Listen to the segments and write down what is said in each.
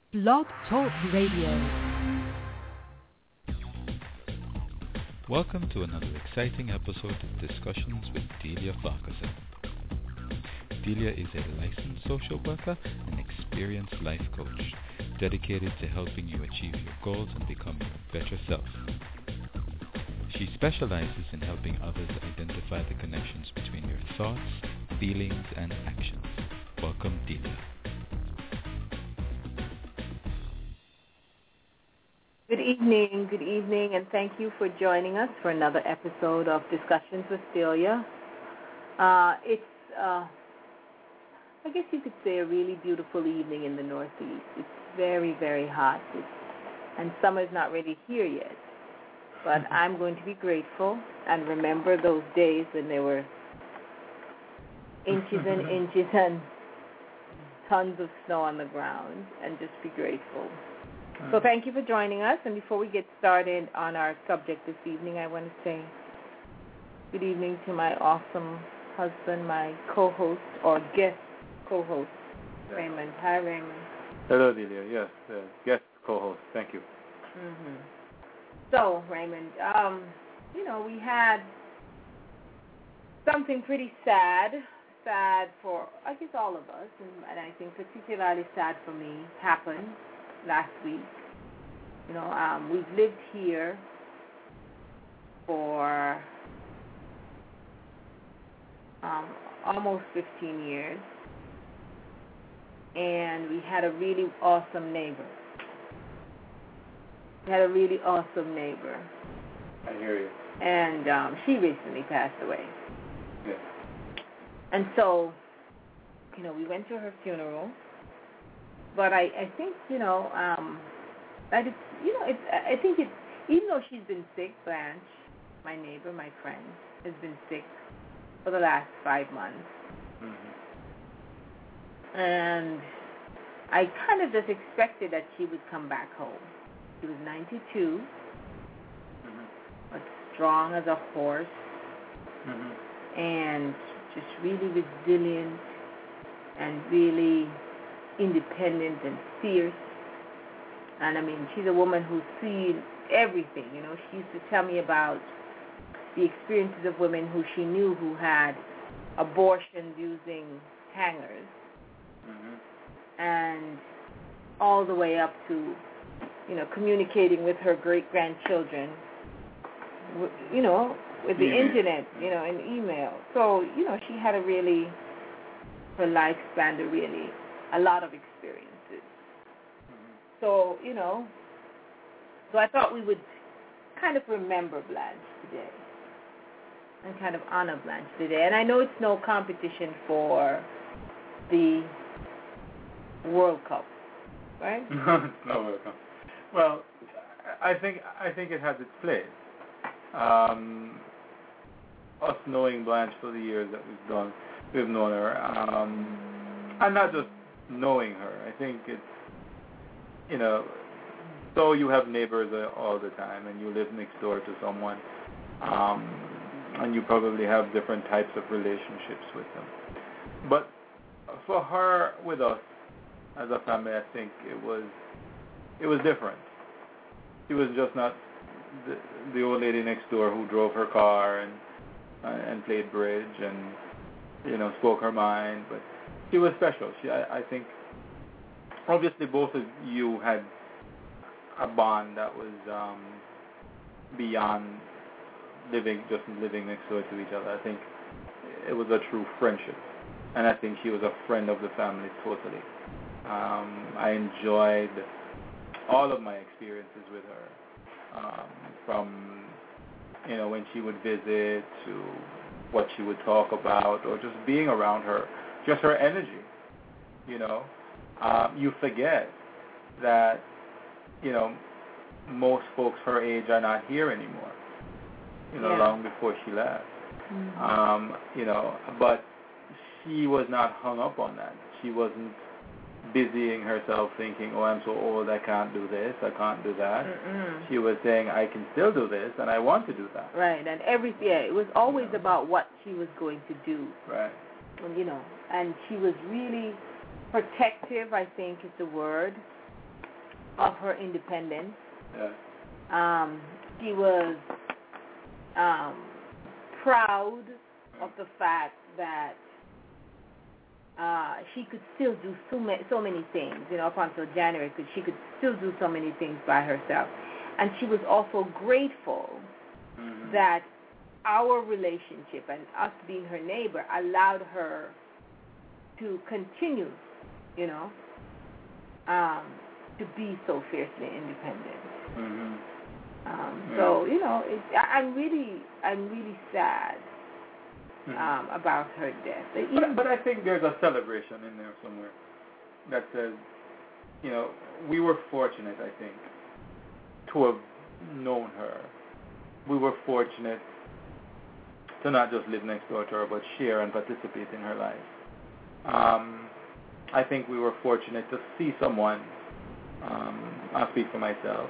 Blog Talk Radio. Welcome to another exciting episode of Discussions with Delia Farquharson. Delia is a licensed social worker and experienced life coach, dedicated to helping you achieve your goals and become your better self. She specializes in helping others identify the connections between your thoughts, feelings, and actions. Welcome, Delia. Good evening, and thank you for joining us for another episode of Discussions with Delia. It's, I guess you could say, a really beautiful evening in the Northeast. It's very, very hot, and summer's not really here yet. But I'm going to be grateful and remember those days when there were inches and inches and tons of snow on the ground, and just be grateful. So thank you for joining us, and before we get started on our subject this evening, I want to say good evening to my awesome husband, my co-host, or guest co-host, Raymond. Hi, Raymond. Hello, Delia. Yes, guest co-host. Thank you. Mm-hmm. So, Raymond, we had something pretty sad for, I guess, all of us, and I think particularly sad for me, happened last week. We've lived here for almost 15 years, and we had a really awesome neighbor. I hear you. And she recently passed away. Yeah. And so, we went to her funeral. But I think, even though she's been sick, Blanche, my neighbor, my friend, has been sick for the last 5 months. Mm-hmm. And I kind of just expected that she would come back home. She was 92, mm-hmm. but strong as a horse, mm-hmm. and just really resilient and really independent and fierce. And she's a woman who's seen everything. She used to tell me about the experiences of women who she knew who had abortions using hangers, mm-hmm. and all the way up to communicating with her great-grandchildren, with the internet, and email. So, she had her life spanned a lot of experiences. Mm-hmm. So, so I thought we would kind of remember Blanche today and kind of honor Blanche today. And I know it's no competition for the World Cup, right? No, it's not World Cup. Well, I think it has its place. Us knowing Blanche for the years that we've known her, and not just knowing her. I think it's, so you have neighbors all the time, and you live next door to someone, and you probably have different types of relationships with them. But for her, with us, as a family, I think it was different. She was just not the old lady next door who drove her car and played bridge and spoke her mind, but she was special. I think obviously both of you had a bond that was beyond living next door to each other. I think it was a true friendship, and I think she was a friend of the family totally. I enjoyed all of my experiences with her, from when she would visit to what she would talk about, or just being around her, just her energy. You forget that most folks her age are not here anymore. Long before she left. Mm-hmm. But she was not hung up on that. She wasn't busying herself thinking, oh, I'm so old, I can't do this, I can't do that. Mm-mm. She was saying, I can still do this, and I want to do that. Right, and it was always about what she was going to do. Right. And she was really protective, I think is the word, of her independence. Yeah. She was proud of the fact that she could still do so many things, up until January, she could still do so many things by herself. And she was also grateful that our relationship and us being her neighbor allowed her to continue, to be so fiercely independent. So, I'm really sad about her death. But I think there's a celebration in there somewhere that says, we were fortunate, I think, to have known her. We were fortunate to not just live next door to her, but share and participate in her life. I think we were fortunate to see someone, I'll speak for myself.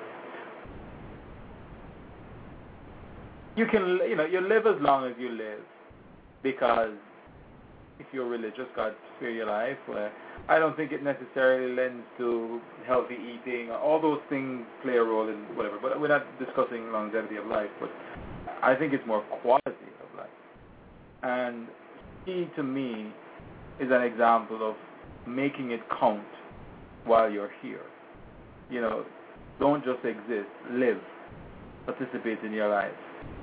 You can, you live as long as you live, because if you're religious, God spare your life. I don't think it necessarily lends to healthy eating. All those things play a role in whatever. But we're not discussing longevity of life. But I think it's more quality of life. And he, to me, is an example of making it count while you're here. Don't just exist. Live. Participate in your life.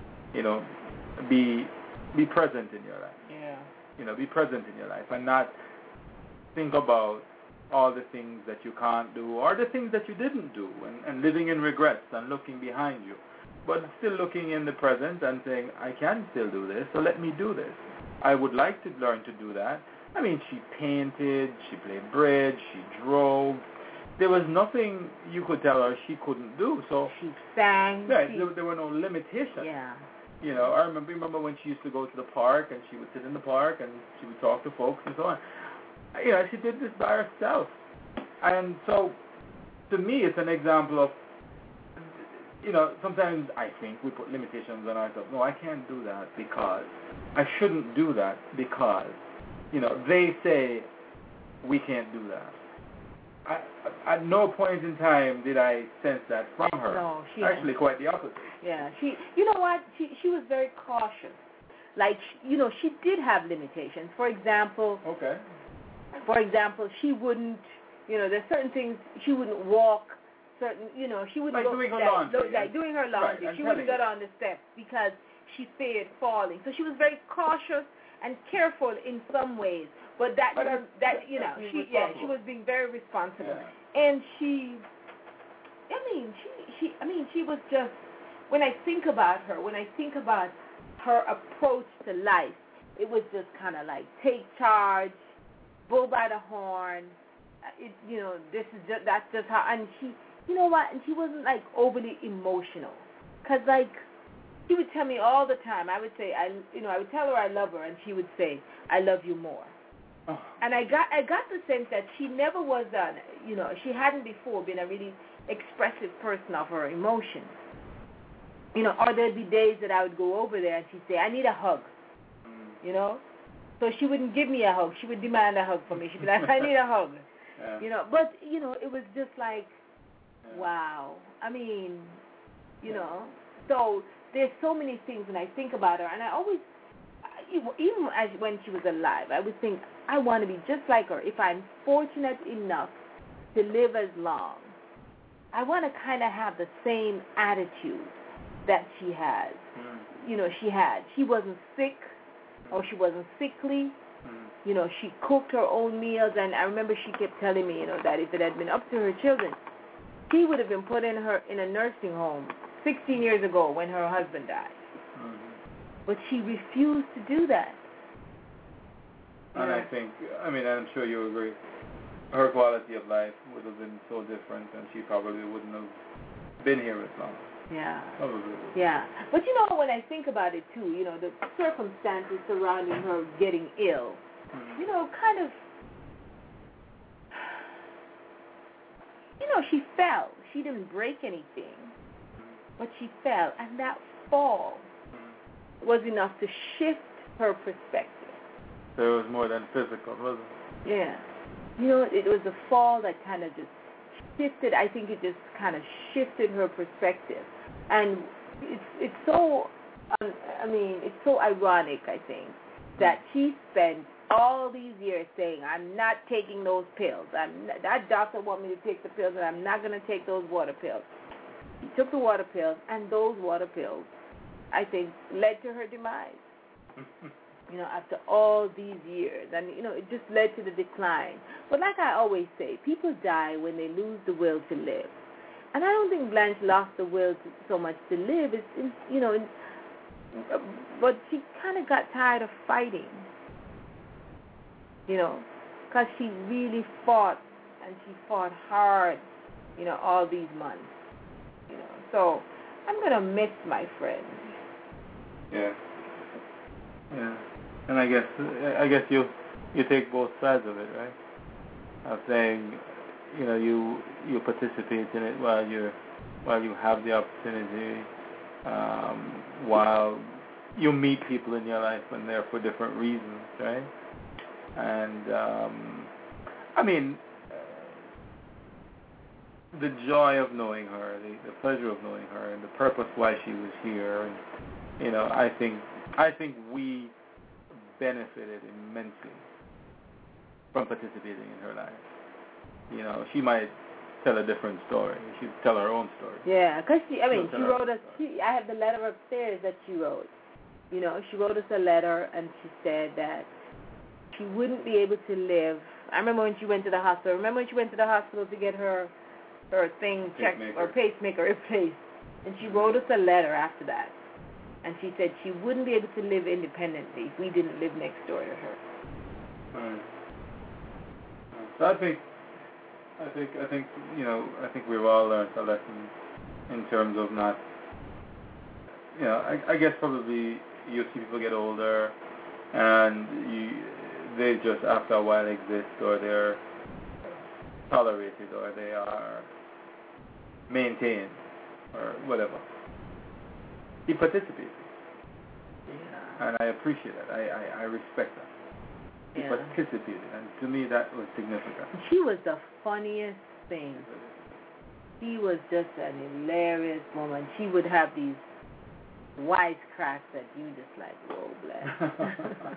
Be present in your life. Yeah. Be present in your life and not think about all the things that you can't do or the things that you didn't do and living in regrets and looking behind you. But still looking in the present and saying, I can still do this, so let me do this. I would like to learn to do that. I mean, she painted, she played bridge, she drove. There was nothing you could tell her she couldn't do. So she sang. Yeah, there were no limitations. Yeah. I remember when she used to go to the park and she would sit in the park and she would talk to folks and so on. She did this by herself. And so, to me, it's an example of, sometimes I think we put limitations on ourselves. No, I can't do that because, I shouldn't do that because, they say we can't do that. At no point in time did I sense that from her. No, actually quite the opposite. Yeah, you know what? She was very cautious. Like, she did have limitations. For example, she wouldn't, there's certain things she wouldn't walk. Certain, she wouldn't go doing her laundry. Like doing her laundry. Right, she wouldn't get on the steps because she feared falling. So she was very cautious and careful in some ways. But she was being very responsible. Yeah. And she was just, when I think about her approach to life, it was just kind of like take charge, bull by the horn. That's just how. And she, and she wasn't like overly emotional, cause like she would tell me all the time. I would say I would tell her I love her, and she would say I love you more. Oh. And I got the sense that she never was she hadn't before been a really expressive person of her emotions. Or there'd be days that I would go over there and she'd say, I need a hug. So she wouldn't give me a hug. She would demand a hug from me. She'd be like, I need a hug. Yeah. But, it was just like, wow. I mean, so there's so many things when I think about her. And I always, even as when she was alive, I would think, I want to be just like her. If I'm fortunate enough to live as long, I want to kind of have the same attitude that she has. She wasn't sick or she wasn't sickly. She cooked her own meals, and I remember she kept telling me, that if it had been up to her children, she would have been put in a nursing home 16 years ago when her husband died. But she refused to do that. And I think, I'm sure you agree, her quality of life would have been so different, and she probably wouldn't have been here as long. Yeah. Probably. Yeah. But when I think about it too, the circumstances surrounding her getting ill, kind of, she fell. She didn't break anything, but she fell, and that fall was enough to shift her perspective. So it was more than physical, wasn't it? Yeah. It was a fall that kind of just shifted. I think it just kind of shifted her perspective, and it's so. It's so ironic. I think that she spent all these years saying, "I'm not taking those pills. That doctor want me to take the pills, and I'm not going to take those water pills." She took the water pills, and those water pills, I think, led to her demise. After all these years, and it just led to the decline. But like I always say, people die when they lose the will to live, and I don't think Blanche lost the will so much to live. But she kind of got tired of fighting, because she really fought, and she fought hard, all these months, So I'm gonna miss my friend. Yeah. Yeah. And I guess you take both sides of it, right? Of saying, you participate in it while you have the opportunity, while you meet people in your life when they're for different reasons, right? And the joy of knowing her, the pleasure of knowing her, and the purpose why she was here, and I think we benefited immensely from participating in her life. She might tell a different story. She'd tell her own story. Yeah, because she wrote us. I have the letter upstairs that she wrote. She wrote us a letter, and she said that she wouldn't be able to live. I remember when she went to the hospital. Remember when she went to the hospital to get her thing checked or pacemaker replaced, and she wrote us a letter after that. And she said she wouldn't be able to live independently if we didn't live next door to her. Right. So I think we've all learned a lesson in terms of not. I guess probably you see people get older, and they just after a while exist, or they're tolerated, or they are maintained, or whatever. He participated. Yeah. And I appreciate that. I respect that. He participated, and to me that was significant. She was the funniest thing. She was just an hilarious woman. She would have these wisecracks that you just like, whoa, bless.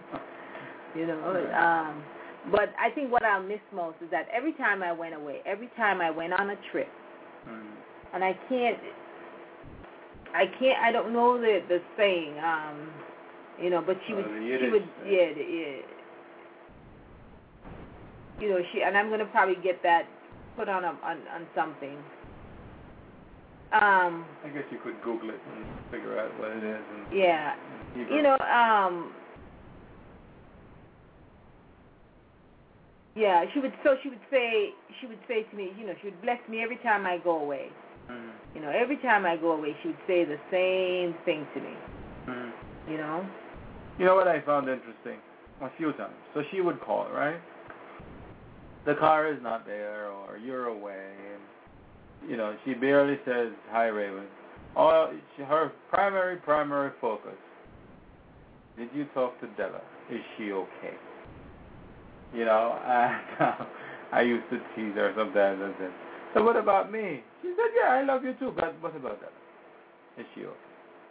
But I think what I'll miss most is that every time I went away, every time I went on a trip, and I don't know the saying, but she would, and I'm going to probably get that put on something. I guess you could Google it and figure out what it is. Yeah. Yeah, she would say to me, she would bless me every time I go away. Every time I go away, she would say the same thing to me. You know what I found interesting? A few times. So she would call, right? The car is not there, or you're away, and she barely says, "Hi, Raven." Her primary focus. Did you talk to Della? Is she okay? And I used to tease her sometimes and said, "So what about me?" She said, "Yeah, I love you too, but what about Della? Is she okay?"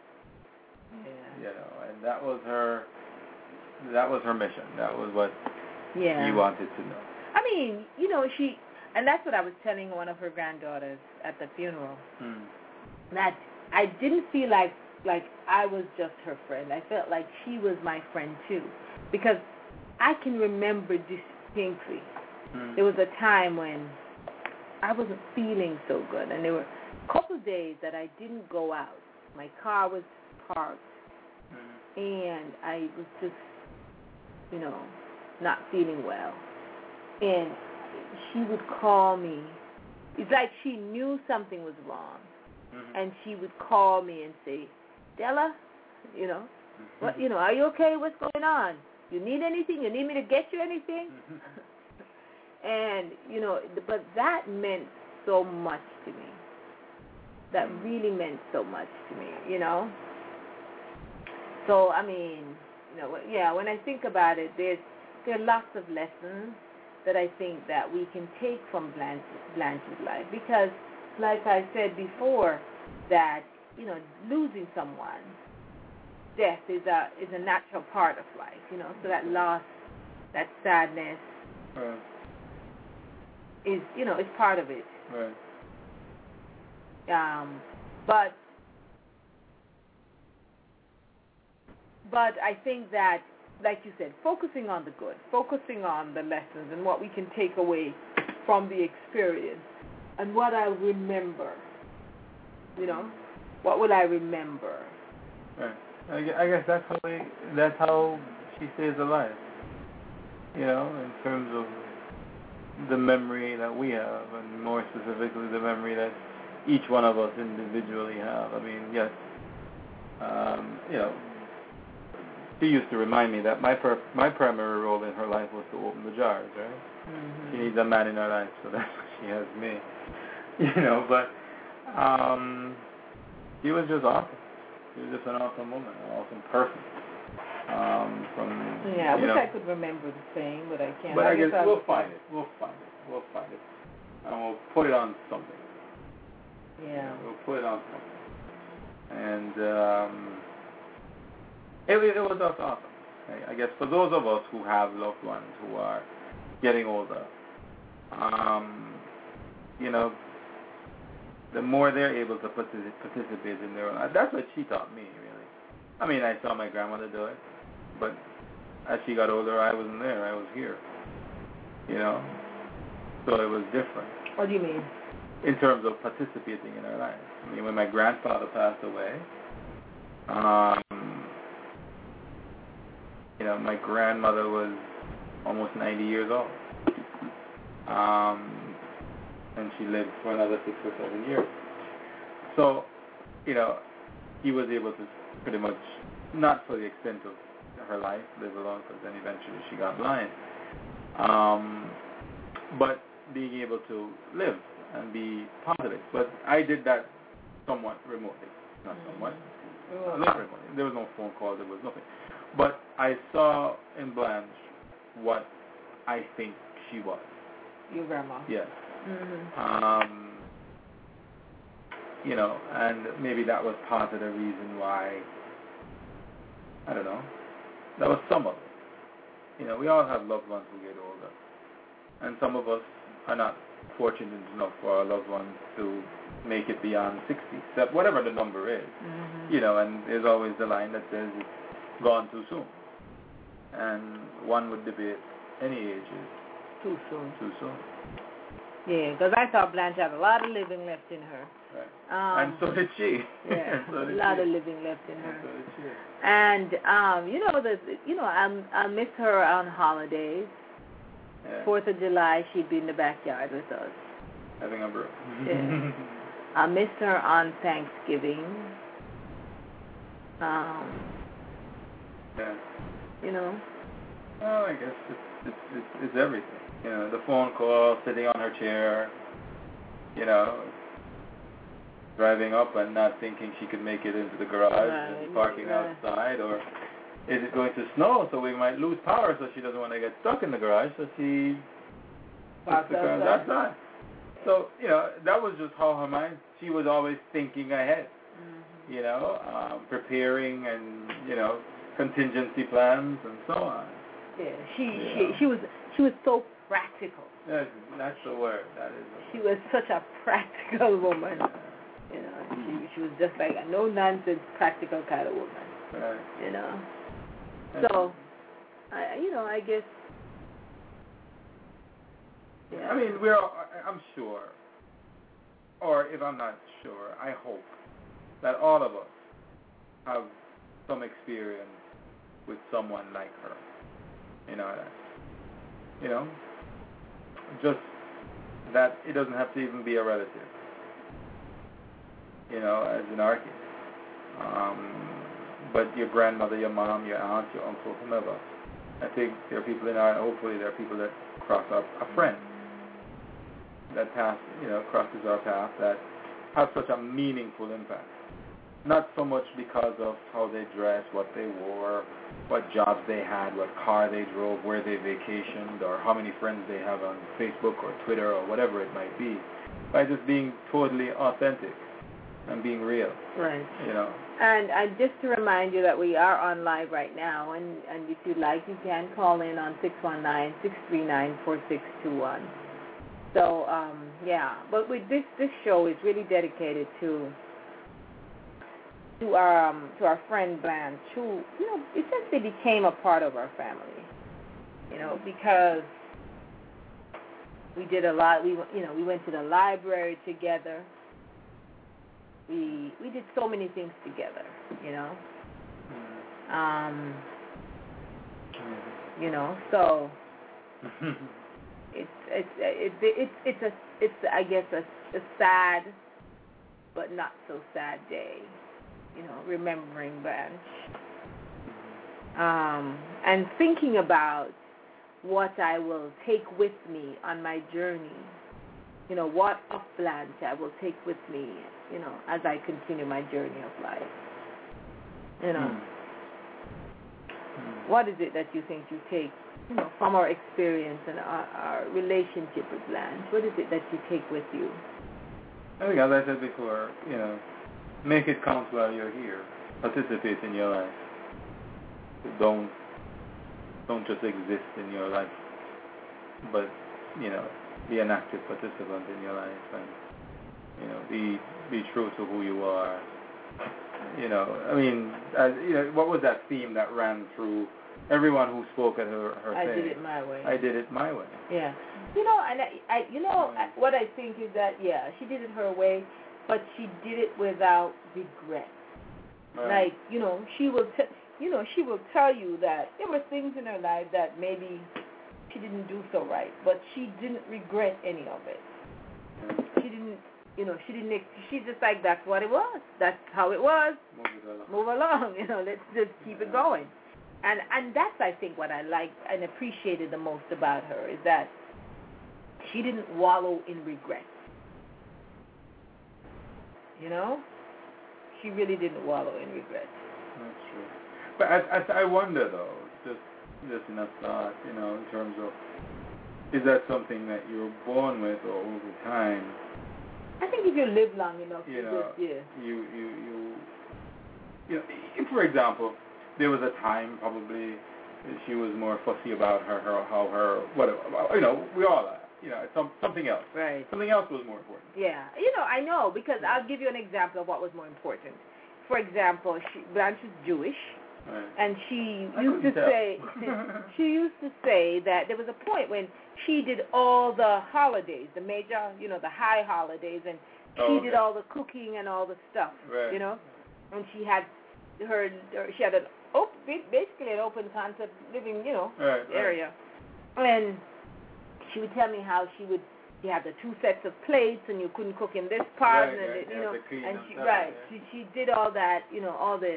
Yeah. And that was her mission. That was what he wanted to know. And that's what I was telling one of her granddaughters at the funeral. That I didn't feel like I was just her friend. I felt like she was my friend too, because I can remember distinctly. There was a time when I wasn't feeling so good, and there were a couple of days that I didn't go out. My car was parked, and I was just, not feeling well. And she would call me. It's like she knew something was wrong, and she would call me and say, "Della, what, are you okay? What's going on? You need anything? You need me to get you anything?" And, but that meant so much to me. That really meant so much to me, So, when I think about it, there are lots of lessons that I think that we can take from Blanche's life, because, like I said before, that losing someone, death is a natural part of life, so that loss, that sadness, right, is is part of it. right. But I think that, like you said, focusing on the good, focusing on the lessons and what we can take away from the experience, and what I remember. What will I remember? Right. I guess that's how she stays alive. In terms of the memory that we have, and more specifically the memory that each one of us individually have. I mean, yes, she used to remind me that my primary role in her life was to open the jars, right? Mm-hmm. She needs a man in her life, so that's why she has me. But she was just awesome. She was just an awesome woman, an awesome person. I wish I could remember the same, but I can't. But I guess we'll find it. We'll find it. And we'll put it on something. Yeah. We'll put it on something. And it was just awesome. I guess for those of us who have loved ones who are getting older, the more they're able to participate in their own life. That's what she taught me, really. I mean, I saw my grandmother do it, but as she got older, I wasn't there. I was here. So it was different. What do you mean? In terms of participating in her life. I mean, when my grandfather passed away, my grandmother was almost 90 years old. And she lived for another 6 or 7 years. So, he was able to pretty much, not for the extent of her life, live alone, because then eventually she got blind. But being able to live and be positive. But I did that somewhat remotely. Not somewhat. Not remotely. There was no phone call. There was nothing. But I saw in Blanche what I think she was. Your grandma. Yes. Mm-hmm. And maybe that was part of the reason why, I don't know, that was some of it. We all have loved ones who get older. And some of us are not fortunate enough for our loved ones to make it beyond 60, whatever the number is. Mm-hmm. And there's always the line that says it's gone too soon. And one would debate any age is too soon. Too soon. Yeah, because I thought Blanche had a lot of living left in her. Right. And so did she. Yeah, so did a lot she. of living left in her. And so did she. And I miss her on holidays. Yeah. 4th of July, she'd be in the backyard with us. Having a brew. Yeah. I missed her on Thanksgiving. Yeah. Well, I guess it's everything. The phone call, sitting on her chair, driving up and not thinking she could make it into the garage, right, and parking outside, or is it going to snow so we might lose power, so she doesn't want to get stuck in the garage, so she parks the car outside. So, that was just how her mind, she was always thinking ahead, preparing and, contingency plans and so on. Yeah, she was so practical. That's the word. That is. She was such a practical woman. She was just like a no-nonsense, practical kind of woman. Right. So, I guess. Yeah. I mean, I'm sure, or if I'm not sure, I hope that all of us have some experience with someone like her. Just that it doesn't have to even be a relative. As in our case. But your grandmother, your mom, your aunt, your uncle, whomever. I think there are people hopefully there are people that cross up, a friend that crosses our path that have such a meaningful impact not so much because of how they dressed, what they wore, what jobs they had, what car they drove, where they vacationed, or how many friends they have on Facebook or Twitter or whatever it might be, by just being totally authentic and being real. Right. You know. And just to remind you that we are on live right now, and if you'd like, you can call in on 619-639-4621. So, but with this show is really dedicated to our friend Blanche, who, essentially became a part of our family, because we did a lot. We went to the library together. We did so many things together, so it's I guess a sad but not so sad day, remembering Blanche, and thinking about what I will take with me on my journey. What of Blanche I will take with me, as I continue my journey of life. What is it that you think you take, from our experience and our relationship with Blanche? What is it that you take with you? I think, as I said before, make it count while you're here. Participate in your life. Don't just exist in your life, but be an active participant in your life, and be true to who you are. What was that theme that ran through everyone who spoke at her I thing? did it my way. I did it my way. Yeah. What I think is that, she did it her way, but she did it without regret. Right. Like, she will tell you that there were things in her life that maybe she didn't do so right, but she didn't regret any of it. She didn't, she's just like, that's what it was. That's how it was. Move along. Let's just keep it going. And that's, I think, what I liked and appreciated the most about her, is that she didn't wallow in regret. She really didn't wallow in regret. That's true. But I wonder, though, just in a thought, in terms of, is that something that you're born with, or over time? I think if you live long enough, if, for example, there was a time probably she was more fussy about we all are. Something else. Right. Something else was more important. Yeah. I know, because I'll give you an example of what was more important. For example, Blanche was Jewish. Right. And she used to say that there was a point when she did all the holidays, the major, the high holidays, and she did all the cooking and all the stuff, right. And she had basically an open concept living, area. And she would tell me how she had the two sets of plates, and you couldn't cook in this part, she did all that, all the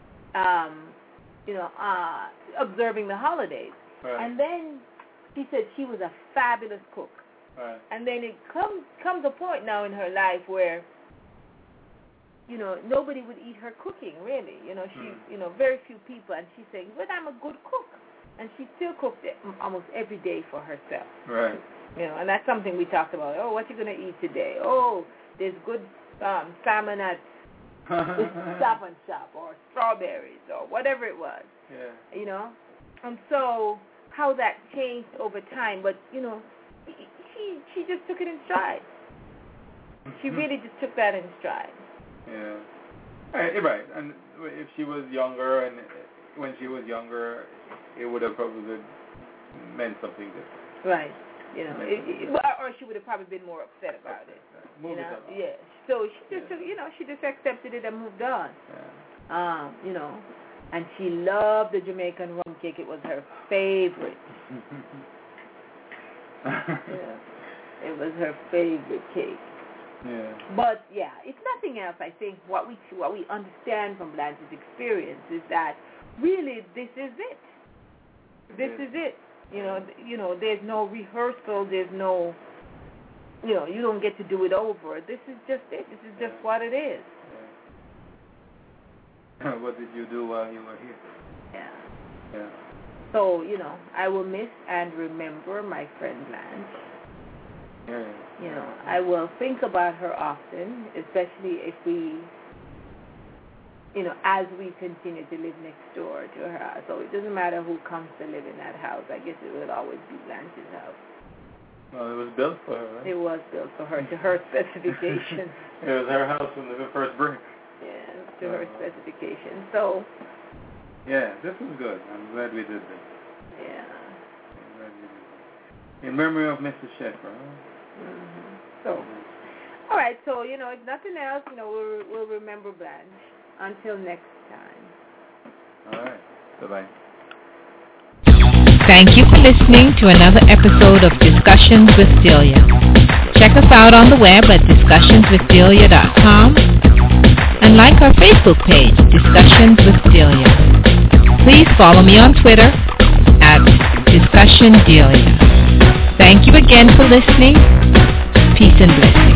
observing the holidays. Right. And then she said she was a fabulous cook. Right. And then it comes a point now in her life where, nobody would eat her cooking, really. She, very few people. And she's saying, but I'm a good cook. And she still cooked it almost every day for herself. Right. And that's something we talked about. Oh, what you going to eat today? Oh, there's good salmon at Stop and Shop, or strawberries, or whatever it was. Yeah. And so how that changed over time, but she just took it in stride. She really just took that in stride. Yeah. Right. And if she was younger, and when she was younger, it would have probably meant something different. Right. Or she would have probably been more upset about it. Yeah. So she just, she just accepted it and moved on. Yeah. And she loved the Jamaican rum cake. It was her favorite. Yeah. It was her favorite cake. Yeah. But if nothing else, I think what we understand from Blanche's experience is that really this is it. This is it. There's no rehearsal. There's no, you don't get to do it over. This is just it. This is just what it is. What did you do while you were here? Yeah. So, I will miss and remember my friend Blanche. Yeah. I will think about her often, especially if we, as we continue to live next door to her house. So it doesn't matter who comes to live in that house. I guess it will always be Blanche's house. Well, it was built for her, right? It was built for her, to her specifications. It was her house from the first brick. Yeah, to her specifications. So. Yeah, this was good. I'm glad we did this. Yeah. I'm glad we did this. In memory of Mrs. Sheffer, huh? Mm-hmm. So, all right. So, if nothing else, we'll remember Blanche. Until next time. All right. Bye-bye. Thank you for listening to another episode of Discussions with Delia. Check us out on the web at discussionswithdelia.com and like our Facebook page, Discussions with Delia. Please follow me on Twitter at DiscussionDelia. Thank you again for listening. Peace and blessings.